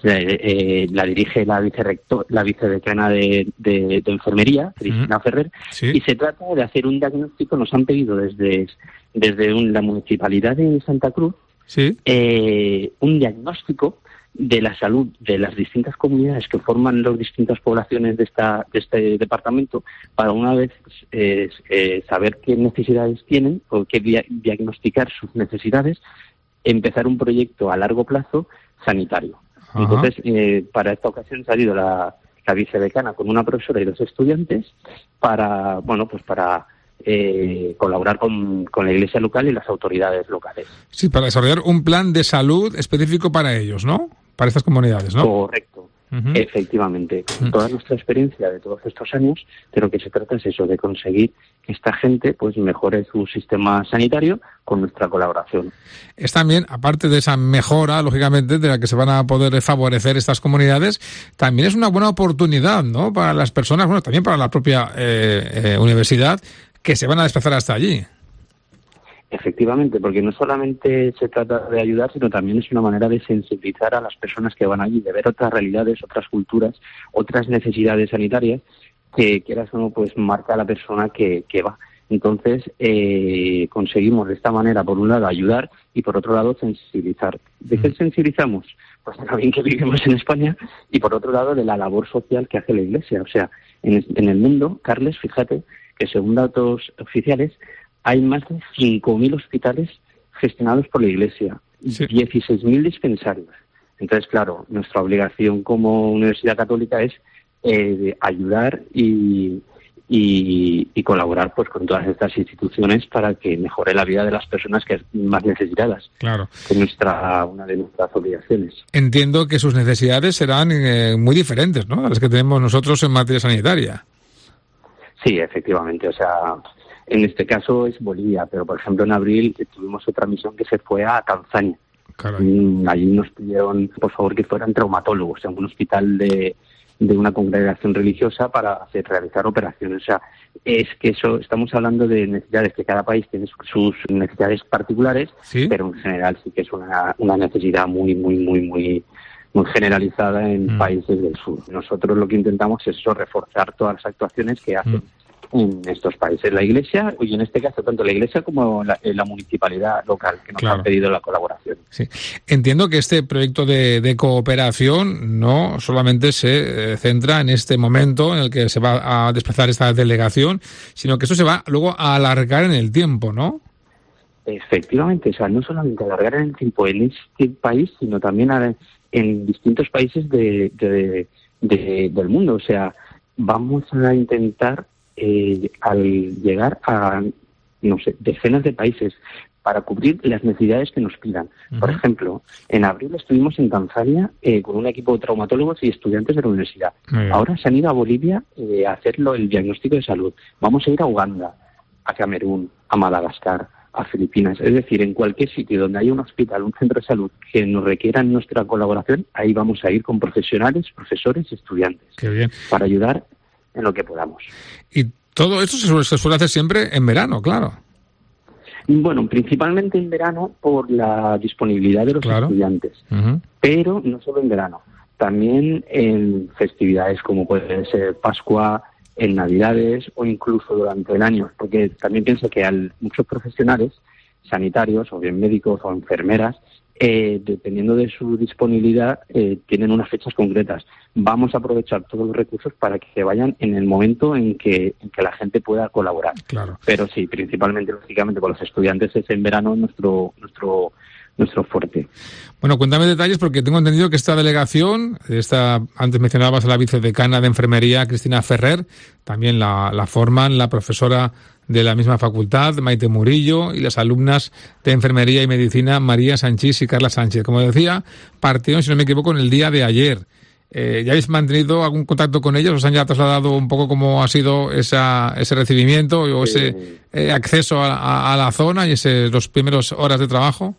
dirige la vicedecana de Enfermería, Cristina Ferrer, sí. Y se trata de hacer un diagnóstico. Nos han pedido desde la Municipalidad de Santa Cruz, sí, un diagnóstico de la salud de las distintas comunidades que forman las distintas poblaciones de este departamento, para una vez saber qué necesidades tienen o qué diagnosticar sus necesidades, empezar un proyecto a largo plazo sanitario. Ajá. Entonces, para esta ocasión ha salido la vicedecana con una profesora y 2 estudiantes para colaborar con la Iglesia local y las autoridades locales. Sí, para desarrollar un plan de salud específico para ellos, ¿no? Para estas comunidades, ¿no? Correcto. Uh-huh. Efectivamente. Con toda nuestra experiencia de todos estos años, de lo que se trata es eso, de conseguir que esta gente pues mejore su sistema sanitario con nuestra colaboración. Es también, aparte de esa mejora, lógicamente, de la que se van a poder favorecer estas comunidades, también es una buena oportunidad, ¿no? Para las personas, bueno, también para la propia universidad, que se van a desplazar hasta allí. Efectivamente, porque no solamente se trata de ayudar, sino también es una manera de sensibilizar a las personas que van allí, de ver otras realidades, otras culturas, otras necesidades sanitarias que, quieras o no, pues marca a la persona que va. Entonces, conseguimos de esta manera, por un lado, ayudar y por otro lado, sensibilizar. ¿De qué sensibilizamos? Pues de lo bien que vivimos en España y por otro lado, de la labor social que hace la Iglesia. O sea, en el mundo, Carles, fíjate que según datos oficiales, hay más de 5.000 hospitales gestionados por la Iglesia, sí, 16.000 dispensarios. Entonces, claro, nuestra obligación como Universidad Católica es ayudar y colaborar pues con todas estas instituciones para que mejore la vida de las personas que más necesitadas. Claro. Que una de nuestras obligaciones. Entiendo que sus necesidades serán muy diferentes, ¿no?, a las que tenemos nosotros en materia sanitaria. Sí, efectivamente. O sea, en este caso es Bolivia, pero por ejemplo en abril tuvimos otra misión que se fue a Tanzania. Allí nos pidieron, por favor, que fueran traumatólogos, o sea, un hospital de una congregación religiosa para realizar operaciones. O sea, es que eso, estamos hablando de necesidades que cada país tiene sus necesidades particulares, pero en general sí que es una necesidad muy generalizada en países del sur. Nosotros lo que intentamos es eso, reforzar todas las actuaciones que hacen en estos países. La Iglesia, y en este caso tanto la Iglesia como la municipalidad local, que nos han pedido la colaboración. Sí. Entiendo que este proyecto de cooperación no solamente se centra en este momento en el que se va a desplazar esta delegación, sino que eso se va luego a alargar en el tiempo, ¿no? Efectivamente, o sea, no solamente alargar en el tiempo en este país, sino también en distintos países del mundo. O sea, vamos a intentar al llegar a, no sé, decenas de países para cubrir las necesidades que nos pidan. Por ejemplo, en abril estuvimos en Tanzania con un equipo de traumatólogos y estudiantes de la universidad. Ahora se han ido a Bolivia a hacerlo el diagnóstico de salud. Vamos a ir a Uganda, a Camerún, a Madagascar, a Filipinas. Es decir, en cualquier sitio donde haya un hospital, un centro de salud que nos requieran nuestra colaboración, ahí vamos a ir con profesionales, profesores y estudiantes. Qué bien. Para ayudar en lo que podamos. Y todo esto se suele hacer siempre en verano, claro. Bueno, principalmente en verano por la disponibilidad de los estudiantes, pero no solo en verano, también en festividades como puede ser Pascua, en Navidades o incluso durante el año, porque también pienso que muchos profesionales sanitarios, o bien médicos o enfermeras, dependiendo de su disponibilidad, tienen unas fechas concretas. Vamos a aprovechar todos los recursos para que vayan en el momento en que la gente pueda colaborar. Claro. Pero sí, principalmente, lógicamente, con los estudiantes es en verano nuestro fuerte. Bueno, cuéntame detalles, porque tengo entendido que esta delegación, antes mencionabas a la vicedecana de Enfermería, Cristina Ferrer, también la forman la profesora de la misma facultad, Maite Murillo, y las alumnas de Enfermería y Medicina, María Sanchís y Carla Sánchez. Como decía, partieron, si no me equivoco, en el día de ayer. ¿Ya habéis mantenido algún contacto con ellos? ¿Os han ya trasladado un poco cómo ha sido ese recibimiento o ese acceso a la zona y los primeros horas de trabajo?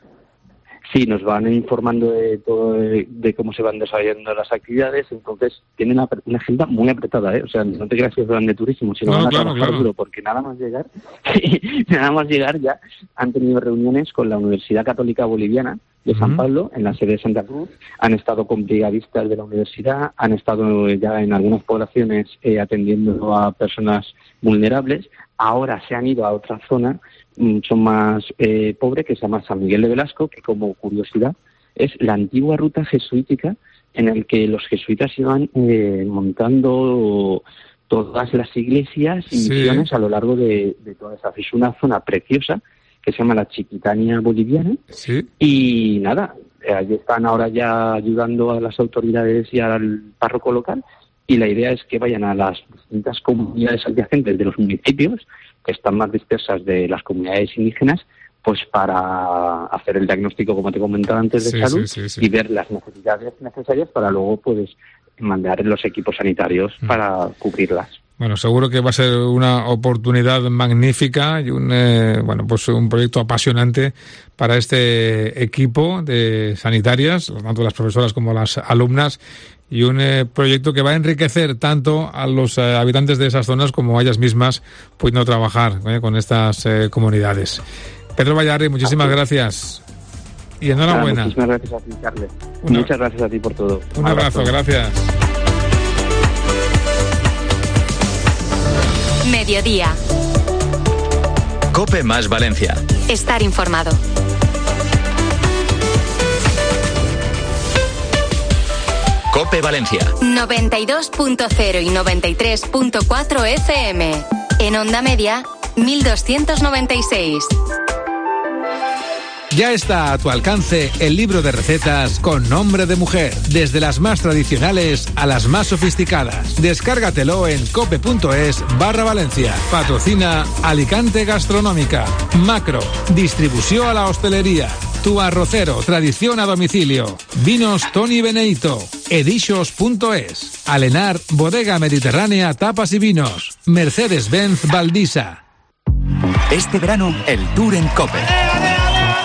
Sí, nos van informando de todo, de cómo se van desarrollando las actividades, entonces tienen una agenda muy apretada, O sea, no te creas que van de turismo, sino van a trabajar duro, porque nada más llegar ya han tenido reuniones con la Universidad Católica Boliviana de San Pablo, en la sede de Santa Cruz, han estado con brigadistas de la universidad, han estado ya en algunas poblaciones atendiendo a personas vulnerables, ahora se han ido a otra zona mucho más pobre, que se llama San Miguel de Velasco, que como curiosidad es la antigua ruta jesuítica en la que los jesuitas iban montando todas las iglesias y misiones a lo largo de toda esa. Es una zona preciosa que se llama la Chiquitania Boliviana y nada, allí están ahora ya ayudando a las autoridades y al párroco local, y la idea es que vayan a las distintas comunidades adyacentes de los municipios que están más dispersas de las comunidades indígenas, pues para hacer el diagnóstico, como te comentaba antes, de salud y ver las necesidades necesarias para luego pues mandar los equipos sanitarios para cubrirlas. Bueno, seguro que va a ser una oportunidad magnífica y un proyecto apasionante para este equipo de sanitarias, tanto las profesoras como las alumnas, y un proyecto que va a enriquecer tanto a los habitantes de esas zonas como a ellas mismas pudiendo trabajar con estas comunidades. Pedro Vallari, muchísimas gracias y enhorabuena. Muchísimas gracias a ti, Carles. Muchas gracias a ti por todo. Un abrazo, gracias. Mediodía. COPE más Valencia. Estar informado. COPE Valencia. 92.0 y 93.4 FM. En onda media, 1296. Ya está a tu alcance el libro de recetas con nombre de mujer, desde las más tradicionales a las más sofisticadas. Descárgatelo en cope.es/Valencia. Patrocina Alicante Gastronómica, Macro, Distribució a la Hostelería, Tu Arrocero, tradición a domicilio, Vinos Toni Beneito, Edixos.es, Alenar, Bodega Mediterránea, Tapas y Vinos, Mercedes-Benz Valdisa. Este verano, el Tour en COPE.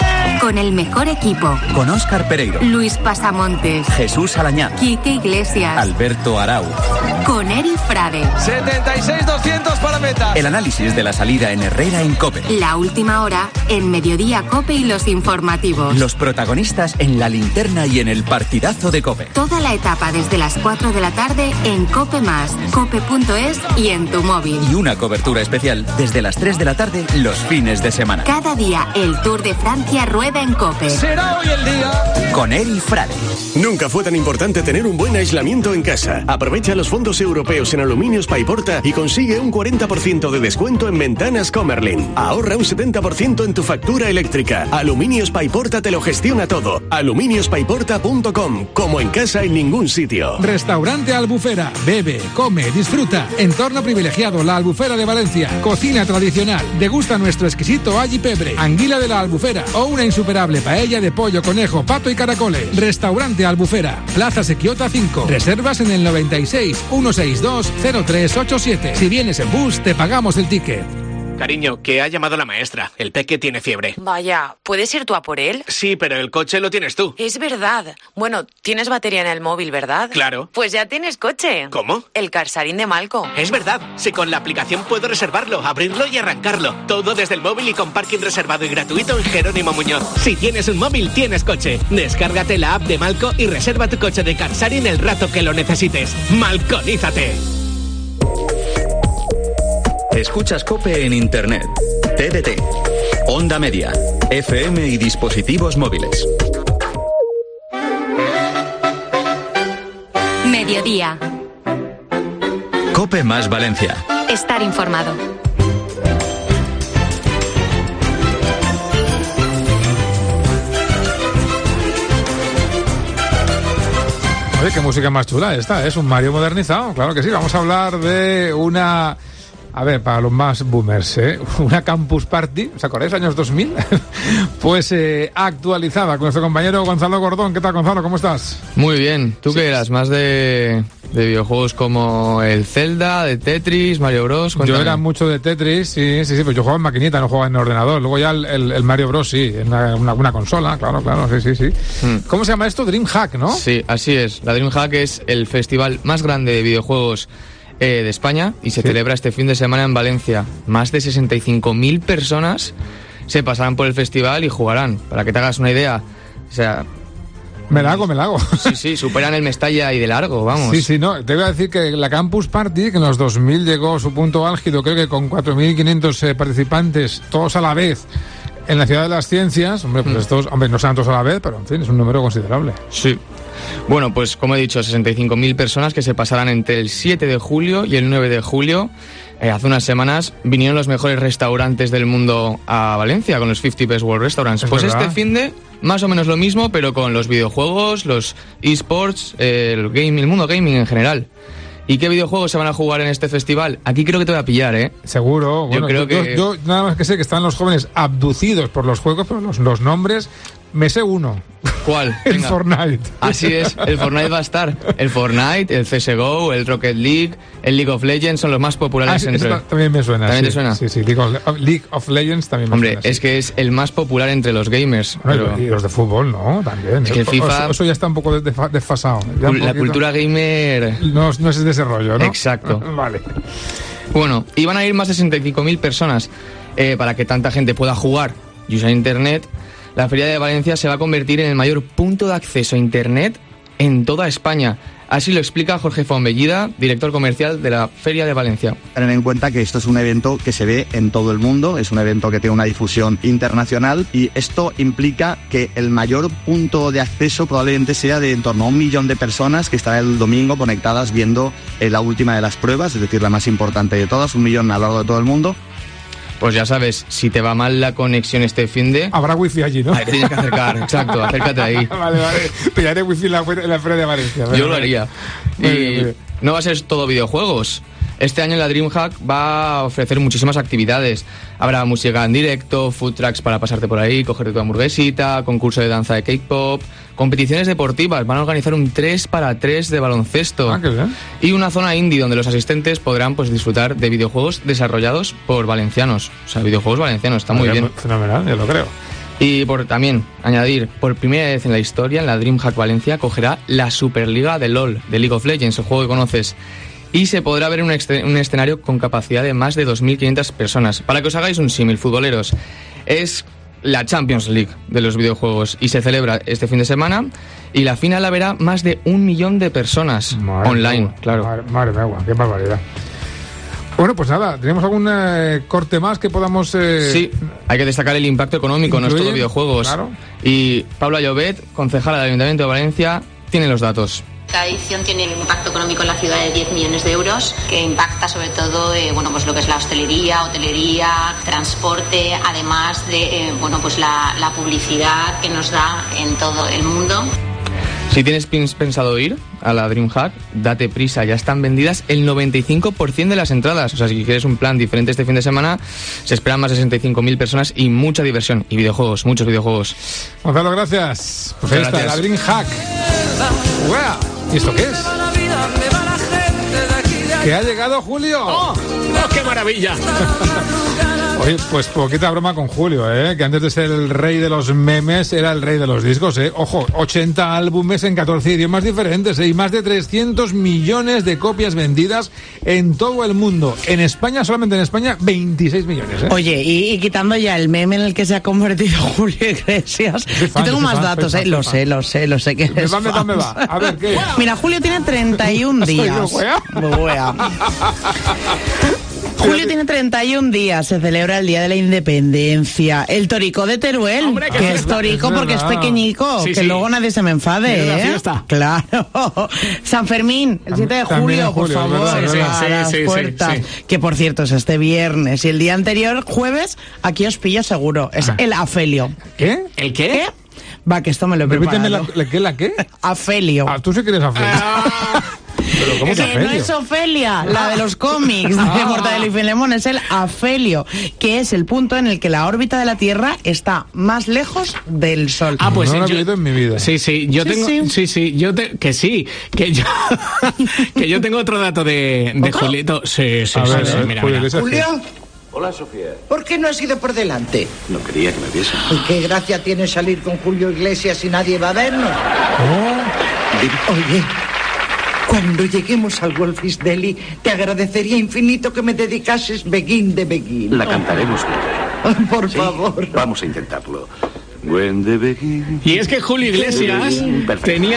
con el mejor equipo. Con Óscar Pereiro, Luis Pasamontes, Jesús Alañán, Quique Iglesias, Alberto Arau. Con Eri Frade. 76-200 para meta. El análisis de la salida en Herrera en COPE. La última hora en Mediodía COPE y los informativos. Los protagonistas en la linterna y en el partidazo de COPE. Toda la etapa desde las 4 de la tarde en COPE+, cope.es y en tu móvil. Y una cobertura especial desde las 3 de la tarde los fines de semana. Cada día el Tour de Francia rueda en COPE. Será hoy el día. Con Eri Frade. Nunca fue tan importante tener un buen aislamiento en casa. Aprovecha los fondos europeos en Aluminios Paiporta y consigue un 40% de descuento en ventanas Comerlin. Ahorra un 70% en tu factura eléctrica. Aluminios Paiporta te lo gestiona todo. aluminios-paiporta.com. Como en casa en ningún sitio. Restaurante Albufera. Bebe, come, disfruta. Entorno privilegiado, la Albufera de Valencia. Cocina tradicional. Degusta nuestro exquisito all y pebre, anguila de la Albufera o una insuperable paella de pollo, conejo, pato y caracoles. Restaurante Albufera. Plaza Sequiota 5. Reservas en el 96 162 0387. Si vienes en bus, te pagamos el ticket. Cariño, que ha llamado la maestra. El peque tiene fiebre. Vaya, ¿puedes ir tú a por él? Sí, pero el coche lo tienes tú. Es verdad. Bueno, tienes batería en el móvil, ¿verdad? Claro. Pues ya tienes coche. ¿Cómo? El Carsarín de Malco. Es verdad. Si con la aplicación puedo reservarlo, abrirlo y arrancarlo. Todo desde el móvil y con parking reservado y gratuito en Jerónimo Muñoz. Si tienes un móvil, tienes coche. Descárgate la app de Malco y reserva tu coche de Carsarín el rato que lo necesites. ¡Malconízate! Escuchas COPE en Internet, TDT, Onda Media, FM y dispositivos móviles. Mediodía. COPE más Valencia. Estar informado. Oye, qué música más chula esta, es un Mario modernizado, claro que sí. Vamos a hablar de una... A ver, para los más boomers, una Campus Party, ¿os acordáis? Años 2000, pues actualizada con nuestro compañero Gonzalo Gordón. ¿Qué tal, Gonzalo? ¿Cómo estás? Muy bien. ¿Tú qué eras? ¿Más de videojuegos como el Zelda, de Tetris, Mario Bros? Cuéntame. Yo era mucho de Tetris, sí, pues yo jugaba en maquinita, no jugaba en ordenador. Luego ya el Mario Bros, sí, en una consola, claro, sí. ¿Cómo se llama esto? DreamHack, ¿no? Sí, así es. La DreamHack es el festival más grande de videojuegos de España y se celebra este fin de semana en Valencia. Más de 65.000 personas se pasarán por el festival y jugarán. Para que te hagas una idea, o sea... Me la hago. Sí, superan el Mestalla y de largo, vamos. Sí, no, te voy a decir que la Campus Party, que en los 2000 llegó a su punto álgido, creo que con 4.500 participantes, todos a la vez, en la Ciudad de las Ciencias. Hombre, pues estos, no sean todos a la vez, pero en fin, es un número considerable. Sí. Bueno, pues como he dicho, 65.000 personas que se pasarán entre el 7 de julio y el 9 de julio. Hace unas semanas vinieron los mejores restaurantes del mundo a Valencia con los 50 Best World Restaurants. Pues verdad. Este finde, más o menos lo mismo, pero con los videojuegos, los eSports, el mundo gaming en general. ¿Y qué videojuegos se van a jugar en este festival? Aquí creo que te voy a pillar, ¿eh? Seguro. Bueno, yo nada más que sé que están los jóvenes abducidos por los juegos, pero los nombres... Me sé uno. ¿Cuál? El Fortnite. Así es, el Fortnite va a estar. El Fortnite, el CSGO, el Rocket League, el League of Legends son los más populares entre... También me suena. ¿También te suena? Sí, League of Legends también me suena. Hombre, es que es el más popular entre los gamers. Bueno, y los de fútbol, ¿no? También. Es que el FIFA... Eso ya está un poco desfasado. La cultura gamer... No es de ese rollo, ¿no? Exacto. Vale. Bueno, y van a ir más de 65.000 personas para que tanta gente pueda jugar y usar Internet. La Feria de Valencia se va a convertir en el mayor punto de acceso a Internet en toda España. Así lo explica Jorge Fombellida, director comercial de la Feria de Valencia. Tener en cuenta que esto es un evento que se ve en todo el mundo, es un evento que tiene una difusión internacional y esto implica que el mayor punto de acceso probablemente sea de en torno a 1 millón de personas que estarán el domingo conectadas viendo la última de las pruebas, es decir, la más importante de todas, 1 millón a lo largo de todo el mundo. Pues ya sabes, si te va mal la conexión este finde... Habrá wifi allí, ¿no? Ahí te tienes que acercar, exacto, acércate ahí. Vale, pillaré wifi en la Feria de Valencia. Yo lo haría. Muy bien. No va a ser todo videojuegos. Este año la DreamHack va a ofrecer muchísimas actividades. Habrá música en directo, food trucks para pasarte por ahí, cogerte tu hamburguesita, concurso de danza de K-pop, competiciones deportivas, van a organizar un 3x3 de baloncesto qué bien. Y una zona indie donde los asistentes podrán pues disfrutar de videojuegos desarrollados por valencianos. O sea, videojuegos valencianos, está muy bien. Fenomenal, yo lo creo. Y por también añadir, por primera vez en la historia, la DreamHack Valencia cogerá la Superliga de LoL, de League of Legends, el juego que conoces. Y se podrá ver en un escenario con capacidad de más de 2.500 personas. Para que os hagáis un símil, futboleros, es la Champions League de los videojuegos y se celebra este fin de semana y la final la verá más de 1 millón de personas online, claro. Madre mía, qué barbaridad. Bueno, pues nada, ¿tenemos algún corte más que podamos...? Sí, hay que destacar el impacto económico, no es todo videojuegos. Claro. Y Paula Llobet, concejala del Ayuntamiento de Valencia, tiene los datos. Cada edición tiene un impacto económico en la ciudad de 10 millones de euros, que impacta sobre todo pues lo que es la hotelería, transporte, además de pues la publicidad que nos da en todo el mundo. Si tienes pensado ir a la DreamHack, date prisa, ya están vendidas el 95% de las entradas. O sea, si quieres un plan diferente este fin de semana, se esperan más de 65.000 personas y mucha diversión. Y videojuegos, muchos videojuegos. Gonzalo, gracias. Pues ahí está, la DreamHack. ¡Wow! ¿Y esto qué es? ¡Que ha llegado Julio! ¡Oh, qué maravilla! Oye, pues poquita broma con Julio, que antes de ser el rey de los memes era el rey de los discos, Ojo, 80 álbumes en 14 idiomas diferentes, y más de 300 millones de copias vendidas en todo el mundo. En España, solamente en España, 26 millones, Oye, y quitando ya el meme en el que se ha convertido Julio Iglesias, yo tengo más datos, Lo sé que es me va. A ver, ¿qué? Mira, Julio tiene 31 días. Julio tiene 31 días, se celebra el Día de la Independencia. El Torico de Teruel, hombre, que es torico porque es pequeñico, que luego nadie se me enfade, Claro. San Fermín, el 7 de julio, por favor, a las puertas. Que por cierto es este viernes. Y el día anterior, jueves, aquí os pillo seguro. Es el Afelio. ¿Qué? ¿El qué? Va, que esto me lo he preparado. ¿La qué? Afelio. Tú sí que eres Afelio. Pero ¿cómo que no es Ofelia, la de los cómics de Mortadelo y Filemón, es el afelio, que es el punto en el que la órbita de la Tierra está más lejos del Sol. Pues no lo he visto en mi vida. Yo tengo otro dato de Julito. Sí, mira. Julio. Hola, Sofía. ¿Por qué no has ido por delante? No quería que me viesen. ¿Y qué gracia tiene salir con Julio Iglesias y nadie va a vernos? Oye, cuando lleguemos al Wolf's Deli, te agradecería infinito que me dedicases Begin de Begin. La cantaremos bien. Por favor. Vamos a intentarlo. When the begin. Y es que Julio Iglesias tenía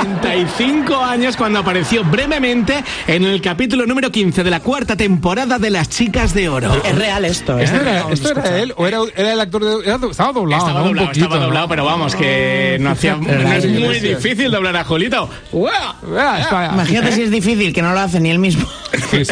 45 años cuando apareció brevemente en el capítulo número 15 de la 4ª temporada de Las Chicas de Oro. Es real esto, ¿Esto era él o era el actor de...? Estaba doblado, Estaba doblado, pero vamos, que no es muy difícil doblar a Julito. Imagínate si es difícil, que no lo hace ni él mismo. Sí.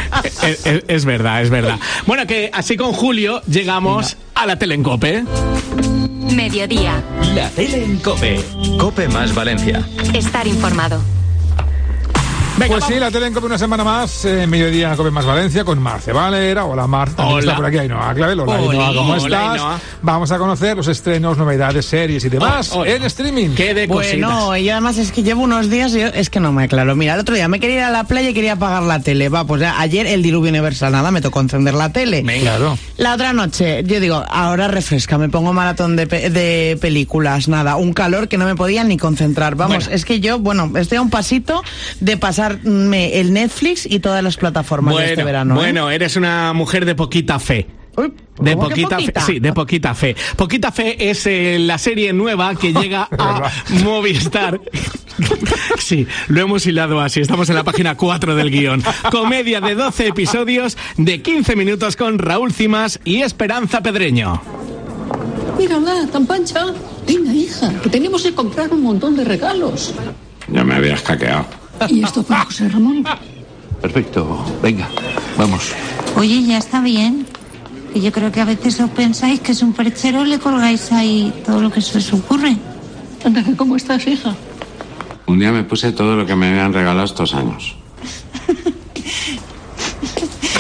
Es verdad. Bueno, que así con Julio llegamos a la tele en COPE. Mediodía. La tele en COPE. COPE más Valencia. Estar informado. Venga, pues sí, la tele en COPE una semana más, mediodía COPE más Valencia, con Marce Valera. Hola, Marce. Está por aquí Ainhoa Clavel. Hola, Ainhoa, ¿cómo estás? Ainhoa. Vamos a conocer los estrenos, novedades, series y demás en streaming. ¿Qué de cositas? Bueno, y además es que llevo unos días y es que no me aclaro. Mira, el otro día me quería ir a la playa y quería apagar la tele. Pues ya, ayer el diluvio universal, nada, me tocó encender la tele. Claro. La otra noche, yo digo, ahora refresca, me pongo maratón de películas, nada, un calor que no me podía ni concentrar. Es que yo, estoy a un pasito de pasarme el Netflix y todas las plataformas de este verano. Bueno, eres una mujer de poquita fe. De poquita fe. Sí, de poquita fe. Poquita fe es la serie nueva que llega a Movistar. Sí, lo hemos hilado así. Estamos en la página 4 del guión. Comedia de 12 episodios de 15 minutos con Raúl Cimas y Esperanza Pedreño. Mírala, tan pancha. Venga, hija, que tenemos que comprar un montón de regalos. Ya me habías caqueado. ¿Y esto para José Ramón? Perfecto, venga, vamos. Oye, ya está bien. Que yo creo que a veces os pensáis que es un perchero, le colgáis ahí todo lo que se os ocurre. Anda, ¿cómo estás, hija? Un día me puse todo lo que me habían regalado estos años.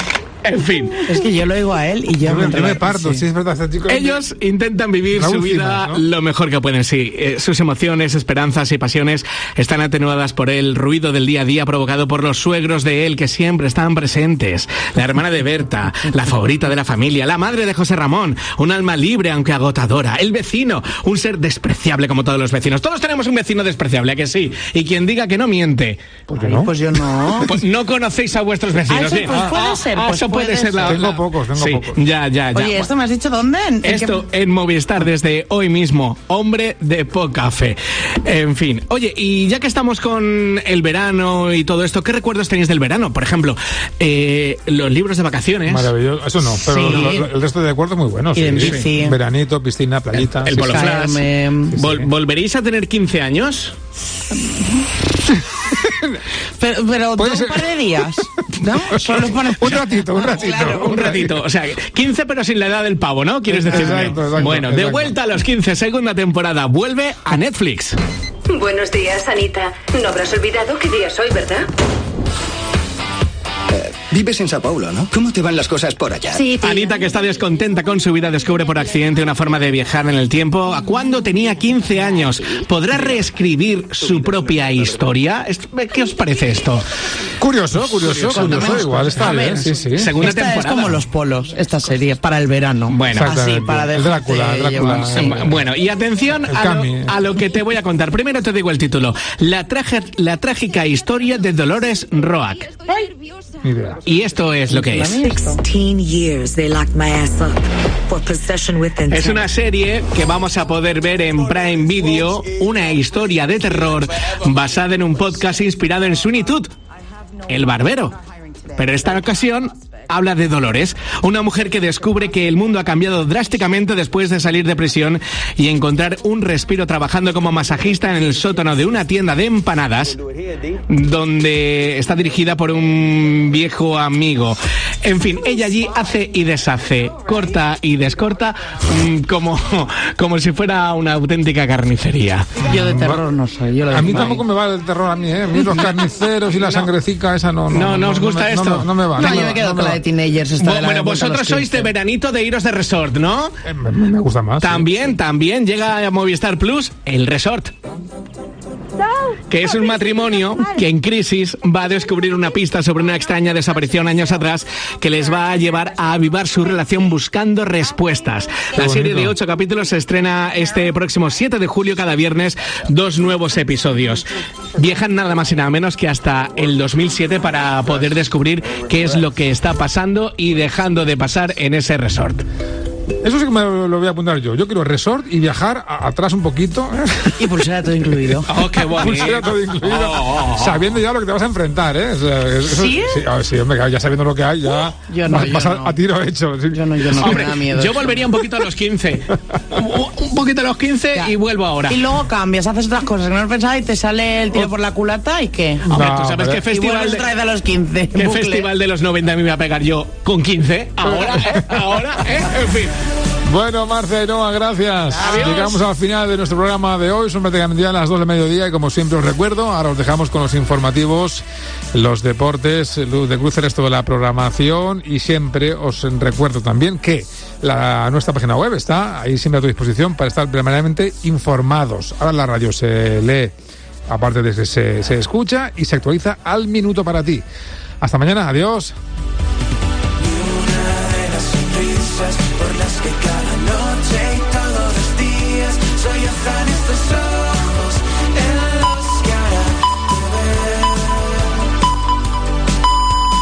En fin. Es que yo lo oigo a él y yo me parto. Sí, es verdad, este chico. Ellos intentan vivir su vida, ¿no?, lo mejor que pueden, sí. Sus emociones, esperanzas y pasiones están atenuadas por el ruido del día a día provocado por los suegros de él, que siempre están presentes. La hermana de Berta, la favorita de la familia, la madre de José Ramón, un alma libre aunque agotadora, el vecino, un ser despreciable como todos los vecinos. Todos tenemos un vecino despreciable, ¿a que sí? Y quien diga que no miente. ¿Por qué no? Pues yo no. Pues no conocéis a vuestros vecinos. Eso pues puede ser. Eso puede ser. Tengo pocos. Ya. Oye, ¿esto me has dicho dónde? En Movistar desde hoy mismo. Hombre de poca fe. En fin. Oye, y ya que estamos con el verano y todo esto, ¿qué recuerdos tenéis del verano? Por ejemplo, los libros de vacaciones. Maravilloso. Eso no, pero sí, el resto de recuerdos muy buenos. Sí. Veranito, piscina, playita. El polo flash. ¿Volveréis a tener 15 años? pero un par de días, ¿no? Solo para... un ratito. Claro, un ratito. O sea, 15 pero sin la edad del pavo, ¿no? ¿Quieres decirme? Exacto. Bueno, de vuelta a los 15, segunda temporada. Vuelve a Netflix. Buenos días, Anita. No habrás olvidado qué día soy, ¿verdad? Vives en Sao Paulo, ¿no? ¿Cómo te van las cosas por allá? Sí, tío. Anita, que está descontenta con su vida, descubre por accidente una forma de viajar en el tiempo. Cuando tenía 15 años, ¿podrá reescribir su propia historia? ¿Qué os parece esto? Curioso. Igual está bien. Sí. Segunda temporada. Es como Los Polos, esta serie, para el verano. Bueno, así, para el Drácula. Sí. Bueno, y atención a lo que te voy a contar. Primero te digo el título. La trágica historia de Dolores Roach. Ni idea. Y esto es lo que es. 16 years they locked my ass up for possession with intent. Es una serie que vamos a poder ver en Prime Video, una historia de terror basada en un podcast inspirado en Sweeney Todd, el barbero. Pero en esta ocasión habla de Dolores, una mujer que descubre que el mundo ha cambiado drásticamente después de salir de prisión y encontrar un respiro trabajando como masajista en el sótano de una tienda de empanadas, donde está dirigida por un viejo amigo. En fin, ella allí hace y deshace, corta y descorta, como si fuera una auténtica carnicería. Yo de terror no soy. A mí tampoco me va el terror, a mí, ¿eh? A mí los carniceros y la sangrecica, esa no. ¿No os gusta esto? No me va. No, yo me quedo con la de teenagers. Bueno, vosotros sois de veranito de iros de resort, ¿no? Me gusta más. También llega a Movistar Plus el resort, que es un matrimonio que en crisis va a descubrir una pista sobre una extraña desaparición años atrás que les va a llevar a avivar su relación buscando respuestas. La serie de 8 capítulos se estrena este próximo 7 de julio, cada viernes 2 nuevos episodios. Viajan nada más y nada menos que hasta el 2007 para poder descubrir qué es lo que está pasando y dejando de pasar en ese resort. Eso sí que me lo voy a apuntar yo. Yo quiero resort y viajar atrás un poquito. Y pulsera todo incluido. Oh, qué bonito. Pulsera todo incluido. Sabiendo ya lo que te vas a enfrentar, ¿eh? O sea, ¿Sí? Sí, hombre, ya sabiendo lo que hay, ya vas a tiro hecho. ¿Sí? Yo no. Hombre, me da miedo. Yo volvería un poquito a los 15. Un poquito a los 15 ya. Y vuelvo ahora. Y luego cambias, haces otras cosas que no has pensado y te sale el tiro por la culata y ¿qué? Hombre, ¿tú sabes qué festival a los 15? ¿Qué festival de los 90 me iba a pegar yo con 15? Ahora, en fin. Bueno, Marce, Noa, gracias. Adiós. Llegamos al final de nuestro programa de hoy. Son prácticamente ya las 2 del mediodía y como siempre os recuerdo, ahora os dejamos con los informativos, los deportes, Luz de Cruz, el resto de la programación, y siempre os recuerdo también que nuestra página web está ahí siempre a tu disposición para estar permanentemente informados. Ahora la radio se lee, aparte de que se escucha y se actualiza al minuto para ti. Hasta mañana, adiós. Por las que